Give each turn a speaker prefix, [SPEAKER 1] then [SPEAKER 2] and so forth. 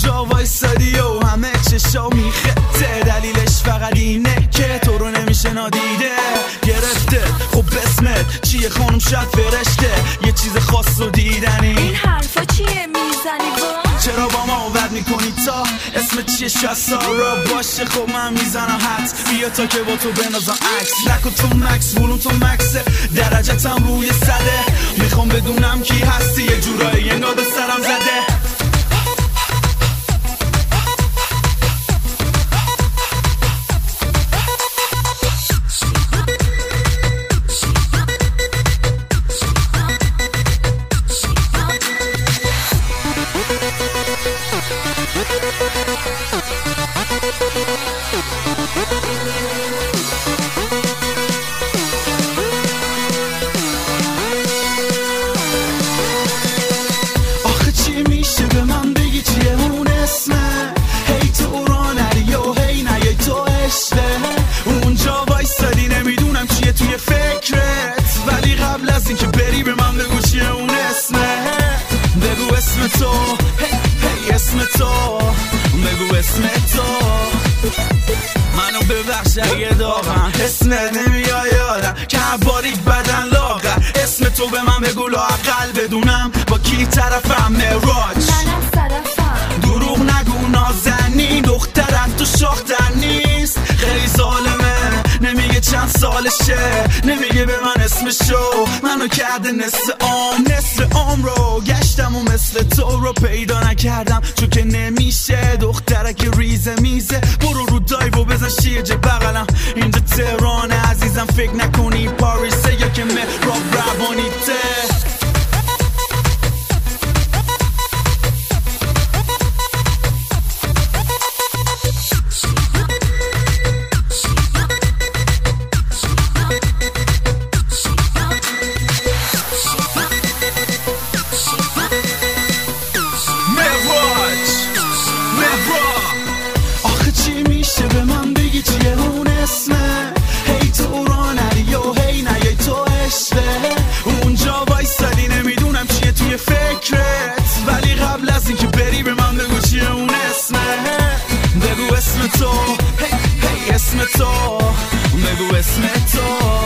[SPEAKER 1] اونجا وایسادی و همه چشا میخته، دلیلش فقط اینه که تو رو نمیشه نادیده گرفته. خب اسمت چیه خانم شاید فرشته، یه چیز خاص و دیدنی.
[SPEAKER 2] این حرفا چیه میزنی با؟
[SPEAKER 1] چرا با ما عوض میکنی تا اسمت چیه؟ شاید سارا باشه. خب من میزنم حد بیا تا که با تو بنازم عکس. نکن تو مکس بولون تو مکسه، درجتم روی صده. میخوام بدونم کی هستی، یه جورایی انگار به سرم زده. آخه چی میشه به من بگی چیه اون اسمه؟ هی تو را نری و هی نیای تو عشقه. اونجا وایسادی نمیدونم چیه توی فکرت، ولی قبل از این که بری به من بگو چیه اون اسمه. بگو اسم تو، هی اسم تو، بگو اسم تو. منو ببخش اگه داغم اسمت نمیای یادم که باریک بدن لاغر. اسم تو به من بگو لااقل بدونم با کی طرفم. مراج
[SPEAKER 2] منم صدفم،
[SPEAKER 1] دروغ نگو نازنین، دخترم تو شاختن نیست. خیلی ظالمه نمیگه چند سالشه، نمیگه به من اسمشو. منو کرده نصف عمر رو گشتم و مثل تو رو پیدا نکردم، چون که نمیشه دخترک ریزه میزه. برو رو دایو و بزن شیرجه بغلم، اینجا تهران عزیزم. فکر نکنی پاریسه یا که مهراب روانیته. آخه چی میشه به من بگی چیه اون اسمه؟ هی تو را نری و هی نیای تو عشقه. اونجا وایسادی نمیدونم چیه توی فکرت، ولی قبل از این که بری به من بگو چیه اون اسمه. بگو اسم تو، هی اسم تو، بگو اسم تو.